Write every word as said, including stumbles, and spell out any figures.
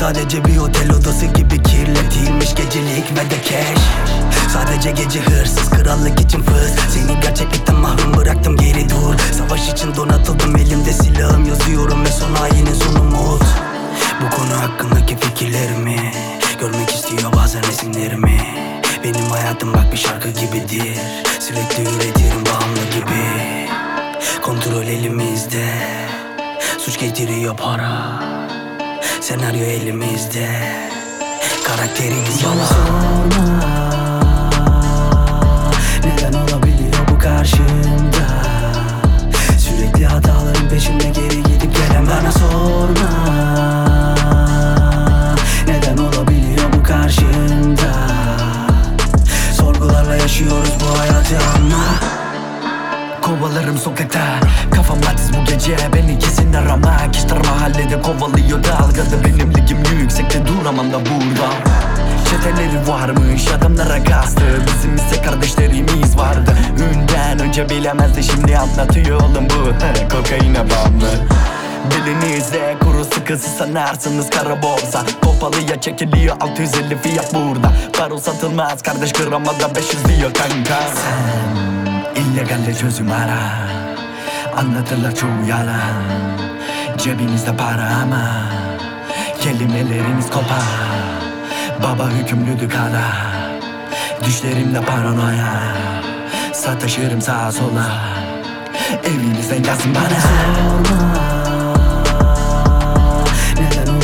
sadece bir otel odası gibi kirletilmiş gecelik ve de cash. Sadece gece hırsız, krallık için fıs. Seni gerçeklikten mahrum bıraktım, geri dur. Savaş için donatıldım, elimde silahım, yazıyorum ve son ayinin sonu umut. Bu konu hakkındaki fikirlerimi görmek istiyor bazen resimlerimi. Benim hayatım bak bir şarkı gibidir, sürekli üretirim bağımlı gibi. Kontrol elimizde, suç getiriyor para. Senaryo elimizde, karakterimiz yalan. Bana sorma neden olabiliyor bu karşımda. Sürekli hataların peşinde geri gidip gelen. Bana sorma neden olabiliyor bu karşımda. Sorgularla yaşıyoruz bu hayatı ama kovalarım sokakta, kafam matiz bu gece. Beni kesin aramak, işler mahallede kovalıyor dalgada. Benim ligim yüksekte, duramam da burada. Çeteleri varmış, adamlara gazdı. Bizim ise kardeşlerimiz vardı. Ünden önce bilemezdi, şimdi anlatıyor oğlum bu. Kokaine bağımlı. Bilinizde kuru sıkısı sanarsınız kara borsa. Kopalıya çekiliyor altı yüz elli fiyat burada. Parol satılmaz kardeş, gramada beş yüz diyor kanka. Sen illegalle çözüm ara, anlatırlar çoğu yalan. Cebinizde para ama kelimeleriniz kopar. Baba hükümlüdü kara, düşlerimde paranoya. Sataşırım sağa sola, evinizden yazın bana. Sorma neden